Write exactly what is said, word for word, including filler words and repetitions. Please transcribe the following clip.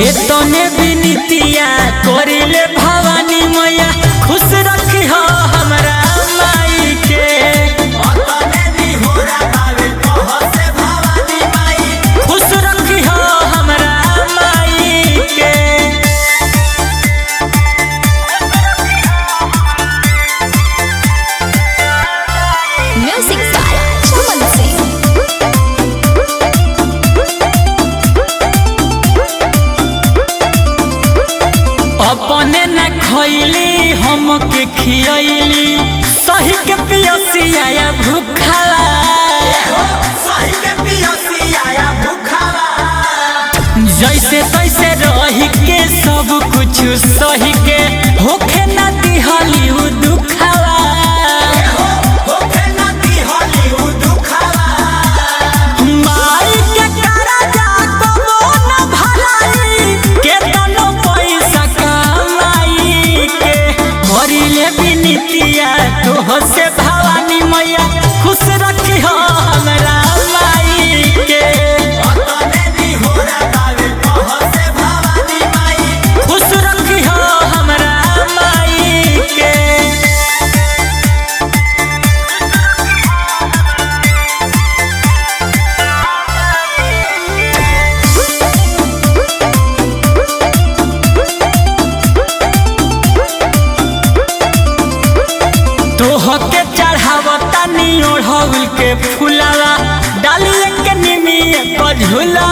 एतने बिनतिया करिले भवानी मैया खुश रखी हो हमरा माई के। एतने निहोरा बावे कह से भवानी माई खुश रखी हो हमरा माई के। Music by Chaman Singh. अपने न खैली हमके खियली सही के पियसिया भूखला सही के पियसिया भूखला जैसे तैसे रही के सब कुछ सही के होखे न दिहली उ दुखला होखे न दिहली उ दुखला माई के करा जा कबो न भलाई के तनो पैसा कमाई के करिले बिनतिया तोह से भवानी मैया खुश रखी हो हमरा माई के। एतने निहोरा बावे कह से भवानी माई खुश रखी हो हमरा माई के। तोहके चढ़ावता नी ओढ़ौल के फुलावा डालिए के निमिए पर झूला